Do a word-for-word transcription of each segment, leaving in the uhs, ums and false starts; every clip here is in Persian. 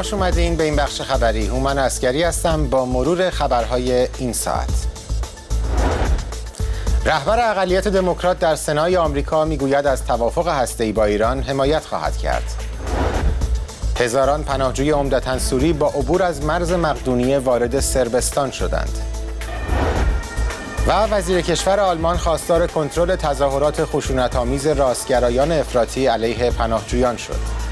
خوش اومدین به این بخش خبری. هومن عسگری هستم با مرور خبرهای این ساعت. رهبر اقلیت دموکرات در سنای آمریکا میگوید از توافق هسته‌ای با ایران حمایت خواهد کرد. هزاران پناهجوی عمدتاً سوری با عبور از مرز مقدونیه وارد صربستان شدند. و وزیر کشور آلمان خواستار کنترل تظاهرات خشونت‌آمیز راستگرایان افراطی علیه پناهجویان شد.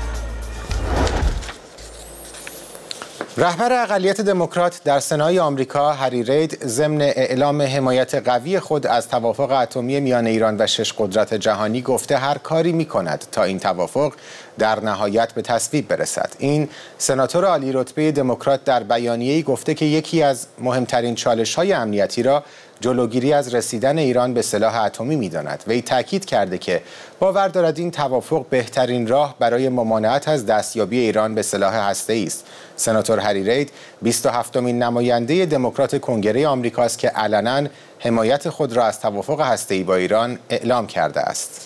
رهبر اقلیت دموکرات در سنای آمریکا هری رید ضمن اعلام حمایت قوی خود از توافق اتمی میان ایران و شش قدرت جهانی گفته هر کاری می‌کند تا این توافق در نهایت به تصویب برسد. این سناتور عالی رتبه دموکرات در بیانیه‌ای گفته که یکی از مهمترین چالش‌های امنیتی را جلوگیری از رسیدن ایران به سلاح اتمی می‌داند. وی تاکید کرده که باور دارد این توافق بهترین راه برای ممانعت از دستیابی ایران به سلاح هسته‌ای است. سناتور هری رید بیست و هفتمین نماینده دموکرات کنگره آمریکاست که علنا حمایت خود را از توافق هسته‌ای با ایران اعلام کرده است.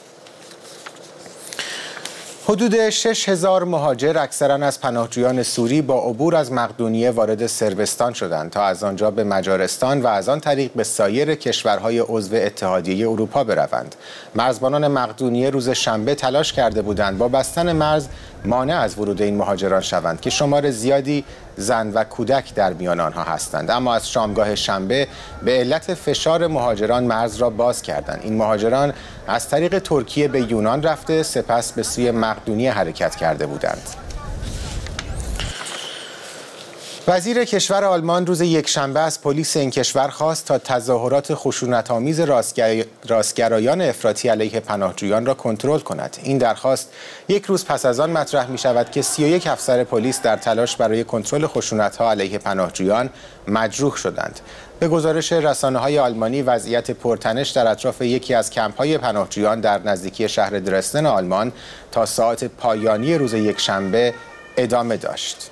حدود شش هزار مهاجر اکثراً از پناهجویان سوری با عبور از مقدونیه وارد صربستان شدند تا از آنجا به مجارستان و از آن طریق به سایر کشورهای عضو اتحادیه اروپا بروند. مرزبانان مقدونیه روز شنبه تلاش کرده بودند با بستن مرز مانع از ورود این مهاجران شوند که شمار زیادی زن و کودک در میان آنها هستند، اما از شامگاه شنبه به علت فشار مهاجران مرز را باز کردند. این مهاجران از طریق ترکیه به یونان رفته سپس به سوی مقدونیه حرکت کرده بودند. وزیر کشور آلمان روز یکشنبه از پلیس این کشور خواست تا تظاهرات خشونت‌آمیز راستگرایان افراطی علیه پناهجویان را کنترل کند. این درخواست یک روز پس از آن مطرح می شود که سی و یک افسر پلیس در تلاش برای کنترل خشونت‌ها علیه پناهجویان مجروح شدند. به گزارش رسانه‌های آلمانی وضعیت پرتنش در اطراف یکی از کمپ‌های پناهجویان در نزدیکی شهر درستن آلمان تا ساعات پایانی روز یکشنبه ادامه داشت.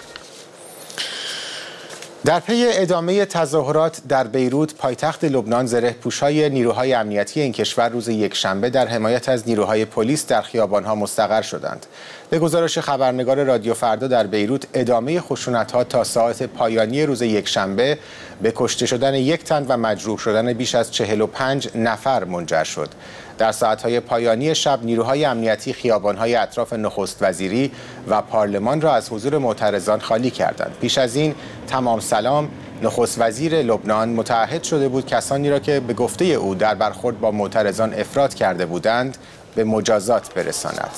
در پی ادامه تظاهرات در بیروت پایتخت لبنان، زره‌پوش‌های نیروهای امنیتی این کشور روز یکشنبه در حمایت از نیروهای پلیس در خیابان‌ها مستقر شدند. به گزارش خبرنگار رادیو فردا در بیروت ادامه خشونت‌ها تا ساعات پایانی روز یکشنبه به کشته شدن یک تن و مجروح شدن بیش از چهل و پنج نفر منجر شد. در ساعت‌های پایانی شب نیروهای امنیتی خیابان‌های اطراف نخست وزیری و پارلمان را از حضور معترضان خالی کردند. پیش از این تمام سلام نخست وزیر لبنان متعهد شده بود کسانی را که به گفته او در برخورد با معترضان افراط کرده بودند به مجازات برساند.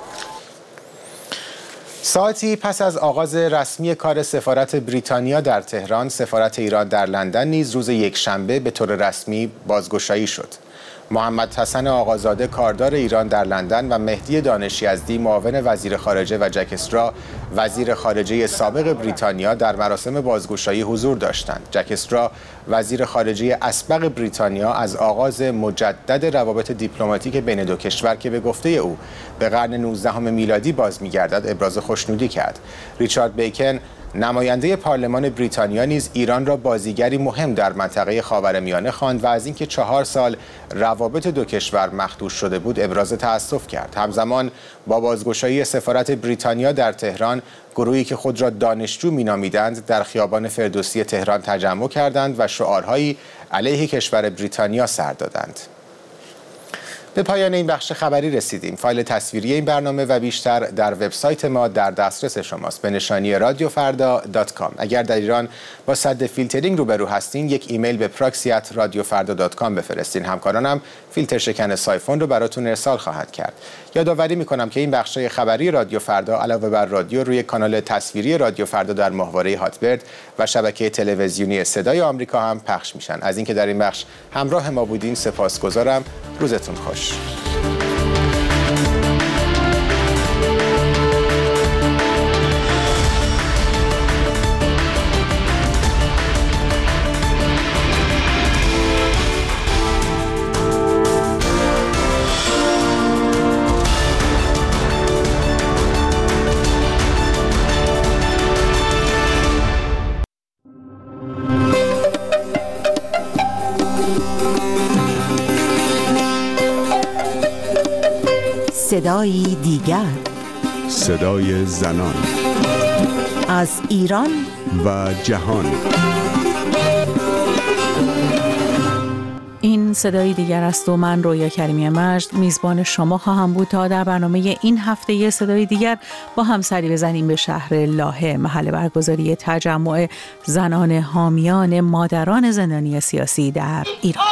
ساعتی پس از آغاز رسمی کار سفارت بریتانیا در تهران، سفارت ایران در لندن نیز روز یکشنبه به طور رسمی بازگشایی شد. محمد حسن آقازاده کاردار ایران در لندن و مهدی دانش یزدی معاون وزیر خارجه و جک استرا وزیر خارجه سابق بریتانیا در مراسم بازگشایی حضور داشتند. جک استرا وزیر خارجه اسبق بریتانیا از آغاز مجدد روابط دیپلماتیک بین دو کشور که به گفته او به قرن نوزدهم میلادی باز می‌گردد ابراز خوشنودی کرد. ریچارد بیکن نماینده پارلمان بریتانیا نیز ایران را بازیگری مهم در منطقه خاورمیانه خواند و از اینکه چهار سال روابط دو کشور مخدوش شده بود ابراز تأسف کرد. همزمان با بازگشایی سفارت بریتانیا در تهران، گروهی که خود را دانشجو مینامیدند در خیابان فردوسی تهران تجمع کردند و شعارهایی علیه کشور بریتانیا سر دادند. به پایان این بخش خبری رسیدیم. فایل تصویری این برنامه و بیشتر در وبسایت ما در دسترس شماست به نشانی رادیو فردا دات کام. اگر در ایران با سد فیلترینگ روبرو هستین یک ایمیل به پراکسی ات رادیو فردا دات کام بفرستین. همکارانم فیلتر شکن سایفون رو براتون ارسال خواهند کرد. یادآوری میکنم که این بخش‌های خبری رادیو فردا علاوه بر رادیو روی کانال تصویری رادیو فردا در ماهواره هاتبرد و شبکه تلویزیونی صدای آمریکا هم پخش میشن. از اینکه در این بخش همراه ما بودین سپاسگزارم. روزتون خوش. صدایی دیگر، صدای زنان. از ایران و جهان. این صدای دیگر است و من رویا کریمی مجد میزبان شما خواهم بود تا در برنامه این هفته یه صدای دیگر با هم سری بزنیم به شهر لاهه، محل برگزاری تجمع زنان حامیان مادران زندانی سیاسی در ایران.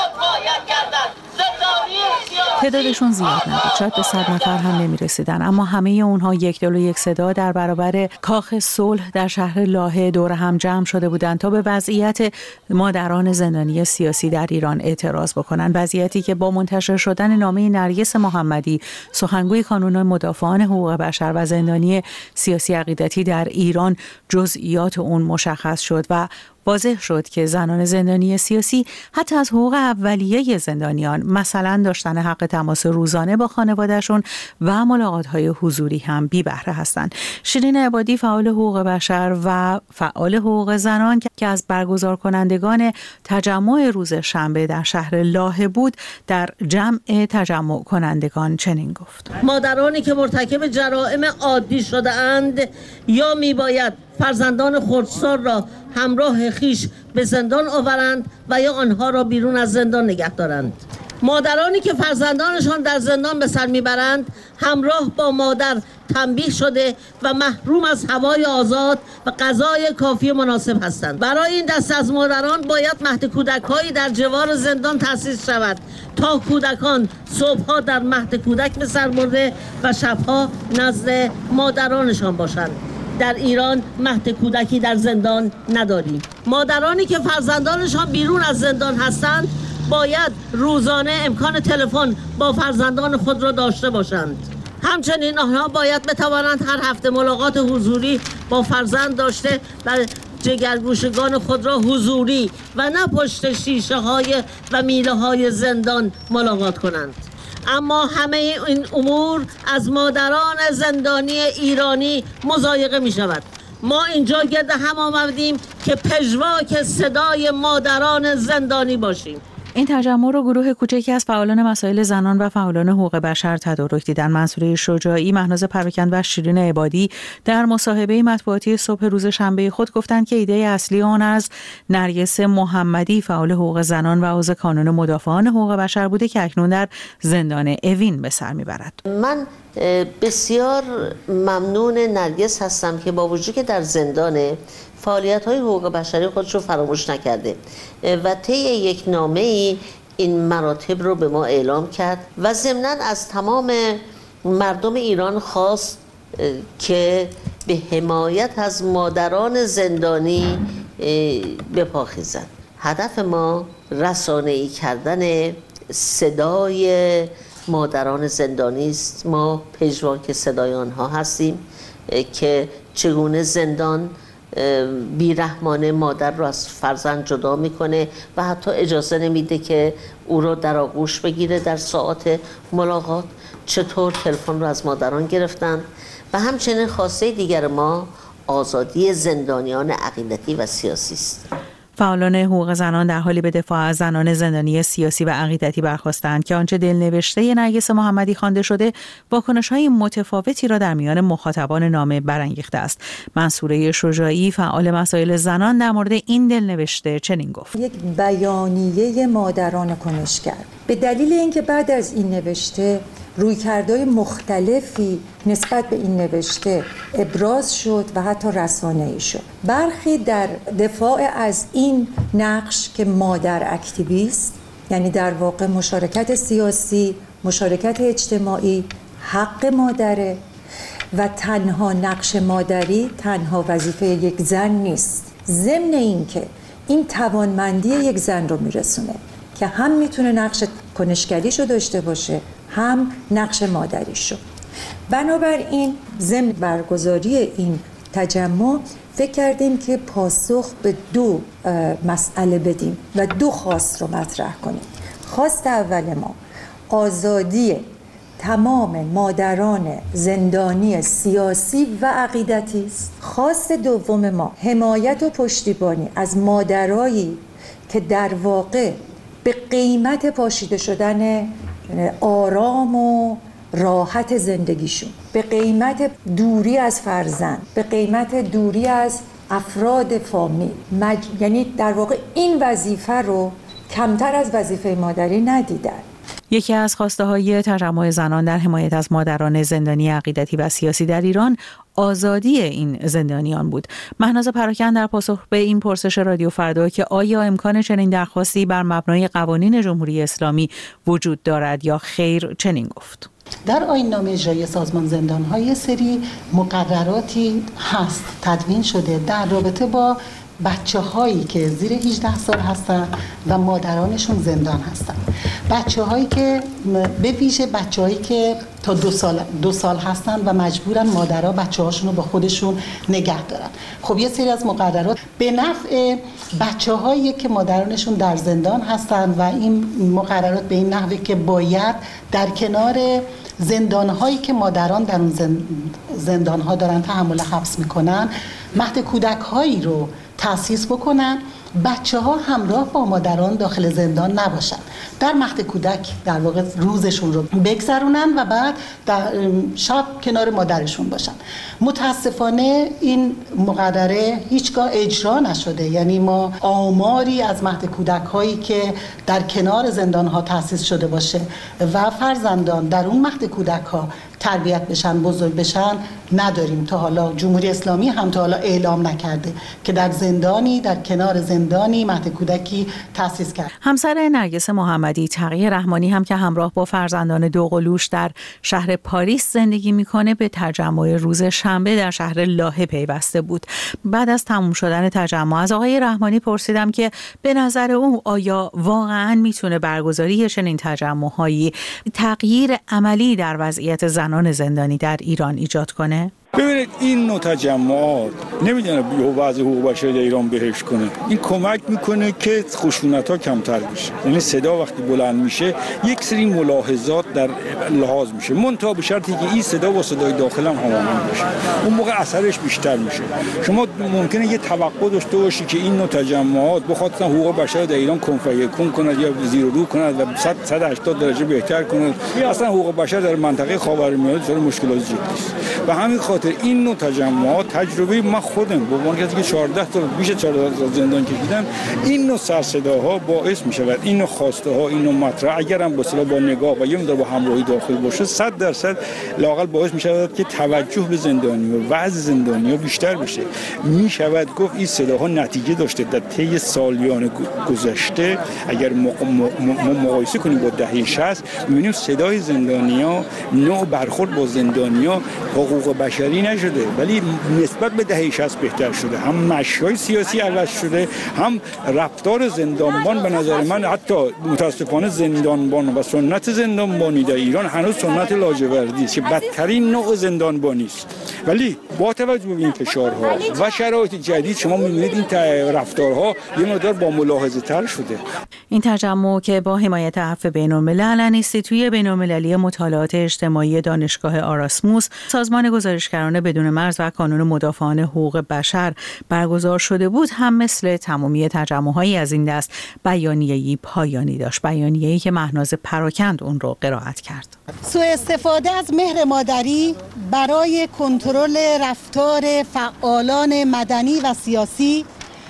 تعدادشون زیاد نبود، شاید به صد نفر هم نمی رسیدن، اما همه اونها یک دل و یک صدا در برابر کاخ صلح در شهر لاهه دور هم جمع شده بودند تا به وضعیت مادران زندانی سیاسی در ایران اعتراض بکنن. وضعیتی که با منتشر شدن نامه نرگس محمدی، سخنگوی کانون مدافعان حقوق بشر و زندانی سیاسی عقیدتی در ایران، جزئیات اون مشخص شد و واضح شد که زنان زندانی سیاسی حتی از حقوق اولیه زندانیان، مثلا داشتن حق تماس روزانه با خانوادهشون و ملاقات‌های حضوری هم بی بهره هستند. شیرین عبادی، فعال حقوق بشر و فعال حقوق زنان که از برگزار کنندگان تجمع روز شنبه در شهر لاهه بود، در جمع تجمع کنندگان چنین گفت: مادرانی که مرتکب جرائم عادی شده اند یا میباید فرزندان خردسال را همراه خیش به زندان آورند و یا آنها را بیرون از زندان نگه دارند. مادرانی که فرزندانشان در زندان به سر میبرند همراه با مادر تنبیه شده و محروم از هوای آزاد و غذای کافی مناسب هستند. برای این دسته از مادران باید مهد کودک‌هایی در جوار زندان تأسیس شود تا کودکان صبح‌ها در مهد کودک به سر برده و شب‌ها نزد مادرانشان باشند. در ایران مهد کودکی در زندان نداریم. مادرانی که فرزندانشان بیرون از زندان هستند باید روزانه امکان تلفن با فرزندان خود را داشته باشند. همچنین آنها باید بتوانند هر هفته ملاقات حضوری با فرزند داشته و جگرگوشگان خود را حضوری و نه پشت شیشه های و میله های زندان ملاقات کنند. اما همه این امور از مادران زندانی ایرانی مضایقه می شود. ما اینجا گرد هم آمدیم که پژواک صدای مادران زندانی باشیم. این تجمع رو گروه کوچکی از فعالان مسائل زنان و فعالان حقوق بشر تدارک دیدن. منصوره شجاعی، مهناز پراکند و شیرین عبادی در مصاحبه مطبوعاتی صبح روز شنبه خود گفتند که ایده اصلی آن از نرگس محمدی، فعال حقوق زنان و عضو کانون مدافعان حقوق بشر بوده که اکنون در زندان اوین به سر میبرد. من بسیار ممنون نرگس هستم که با وجودی که در زندانه فعالیت‌های حقوق بشری خودش رو فراموش نکرده و طی یک نامه‌ای این مراتب رو به ما اعلام کرد و ضمناً از تمام مردم ایران خواست که به حمایت از مادران زندانی بپاخیزند. هدف ما رسانه‌ای کردن صدای مادران زندانی است. ما پژواک صدای آنها هستیم که چگونه زندان بیرحمانه مادر رو از فرزند جدا میکنه و حتی اجازه نمیده که او رو در آغوش بگیره در ساعات ملاقات. چطور تلفن رو از مادران گرفتن و همچنین خواسته دیگر ما آزادی زندانیان عقیدتی و سیاسی است. فعالان حقوق زنان در حالی به دفاع از زنان زندانی سیاسی و عقیدتی برخاستند که آنچه دلنوشته نرگس محمدی خوانده شده واکنش‌های متفاوتی را در میان مخاطبان نامه برانگیخته است. منصوره شجاعی، فعال مسائل زنان، در مورد این دلنوشته چنین گفت: یک بیانیه مادران کنشگر به دلیل اینکه بعد از این نوشته رویکردهای مختلفی نسبت به این نوشته ابراز شد و حتی رسانه‌ای شد. برخی در دفاع از این نقش که مادر اکتیویست، یعنی در واقع مشارکت سیاسی، مشارکت اجتماعی، حق مادره و تنها نقش مادری تنها وظیفه یک زن نیست. ضمن این که این توانمندی یک زن رو میرسونه که هم میتونه نقش کنشگریشو داشته باشه هم نقش مادریشو. بنابراین ضمن برگزاری این تجمع فکر کردیم که پاسخ به دو مسئله بدیم و دو خواست رو مطرح کنیم. خواست اول ما آزادی تمام مادران زندانی سیاسی و عقیدتی است. خواست دوم ما حمایت و پشتیبانی از مادرایی که در واقع به قیمت پاشیده شدن آرام و راحت زندگیشون، به قیمت دوری از فرزند، به قیمت دوری از افراد فامیل، مج... یعنی در واقع این وظیفه رو کمتر از وظیفه مادری ندیدن. یکی از خواسته‌های تجمع زنان در حمایت از مادران زندانی عقیدتی و سیاسی در ایران آزادی این زندانیان بود. مهناز پراکن در پاسخ به این پرسش رادیو فردا که آیا امکان چنین درخواستی بر مبنای قوانین جمهوری اسلامی وجود دارد یا خیر چنین گفت. در آیین‌نامه اجرایی سازمان زندان‌ها یه سری مقرراتی هست تدوین شده در رابطه با بچه‌هایی که زیر هجده سال هستن و مادرانشون زندان هستن. بچه‌هایی که به ویژه بچه‌هایی که تا دو سال دو سال هستن و مجبورن مادرها بچه‌هاشون رو با خودشون نگه دارن. خب یه سری از مقررات به نفع بچه‌هایی که مادرانشون در زندان هستن و این مقررات به این نحوه که باید در کنار زندان‌هایی که مادران در اون زندان‌ها دارن تحمل حبس میکنن مهد کودک‌هایی رو تأسیس بکنن، بچه ها همراه با مادران داخل زندان نباشن، در مهد کودک در واقع روزشون رو بگذرونن و بعد در شب کنار مادرشون باشن. متاسفانه این مقرره هیچگاه اجرا نشده، یعنی ما آماری از مهد کودک هایی که در کنار زندان ها تأسیس شده باشه و فرزندان در اون مهد کودک ها تربیت بشن، بزرگ بشن نداریم. تا حالا جمهوری اسلامی هم تا حالا اعلام نکرده که در زندانی در کنار زندانی مهد کودکی تأسیس کرد. همسر نرگس محمدی تقی رحمانی هم که همراه با فرزندان دوقلوش در شهر پاریس زندگی میکنه به تجمع روز شنبه در شهر لاهه پیوسته بود. بعد از تموم شدن تجمع از آقای رحمانی پرسیدم که به نظر او آیا واقعاً میتونه برگزاری چنین تجمع‌هایی تغییر عملی در وضعیت زنان زندانی در ایران ایجاد کنه؟ ببینید این نوع تجمعات نمیدونه وضع حقوق بشر در ایران بهش کنه. این کمک میکنه که خشونت‌ها کمتر بشه. یعنی صدا وقتی بلند میشه یک سری ملاحظات در لحاظ میشه، منتها به شرطی که این صدا با صدای داخل هم هماهنگ بشه. اون موقع اثرش بیشتر میشه. شما ممکنه یه توقع داشته باشی که این نوع تجمعات بخاطر حقوق بشر در ایران کنفیکون کند یا زیر و رو کند و صد و هشتاد درجه بهتر کند. اصلا حقوق بشر در منطقه خاورمیانه داره مشکلات جدی است. و همین خاطر این نوع تجمعات تجربه من خودم به عنوان کسی که چهارده تا بیش از چهارده سال زندان کشیدم، این نوع سرصداها باعث می شود این نوع خواسته ها این نوع مطرح اگر هم با با نگاه و یه مقدار با همراهی داخل باشه صد درصد لااقل باعث می شود که توجه به زندانی و وضع زندانی ها بیشتر بشه. می شود گفت این صداها نتیجه داشته در طی سالیان گذشته. اگر ما مقایسه کنیم با دهه شصت می‌بینیم صدای زندانی‌ها نوع برخورد با زندانی‌ها حقوق بشری نشده ولی نسبت به دهه شصت بهتر شده. هم مشی‌های سیاسی عوض شده، هم رفتار زندانبان به نظر من حتی متاسفانه زندانبان و سنت زندانبانی در ایران هنوز سنت لاجوردی است که بدترین نوع زندانبانی است. ولی با توجه به این فشارها و شرایط جدید شما می‌بینید این رفتارها یه مقدار با ملاحظه تر شده. این تجمع که با حمایت عفو بین‌الملل انستیتوی بین‌المللی مطالعات اجتماعی دانشگاه آراسموس، سازمان گزارشگران بدون مرز و کانون مدافعان حقوق بشر برگزار شده بود، هم مثل تمامی تجمع‌هایی از این دست بیانیه‌ای پایانی داشت. بیانیه‌ای که مهناز پراکند اون رو قرائت کرد. سوء استفاده از مهر مادری برای کنترل رفتار فعالان مدنی و سیاسی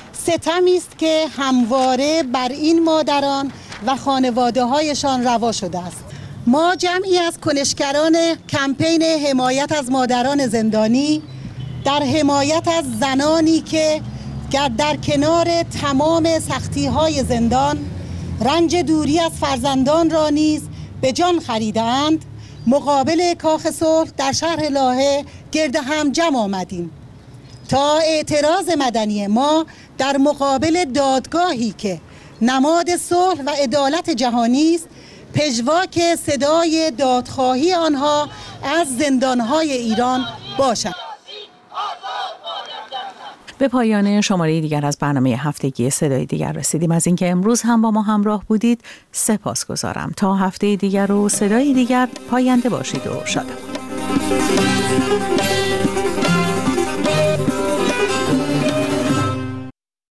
ستمی است که همواره بر این مادران و خانواده‌هایشان روا شده است. ما جمعی از کنشگران کمپین حمایت از مادران زندانی در حمایت از زنانی که در کنار تمام سختی‌های زندان رنج دوری از فرزندان را نیز به جان خریدند، مقابل کاخ صلح در شهر لاهه گرد هم جمع آمدیم تا اعتراض مدنی ما در مقابل دادگاهی که نماد صلح و عدالت جهانی است پژواک صدای دادخواهی آنها از زندانهای ایران باشد. به پایان شماره دیگر از برنامه هفتگی صدای دیگر رسیدیم. از اینکه امروز هم با ما همراه بودید سپاسگزارم. تا هفته دیگر و صدای دیگر پاینده باشید و شاد باشید.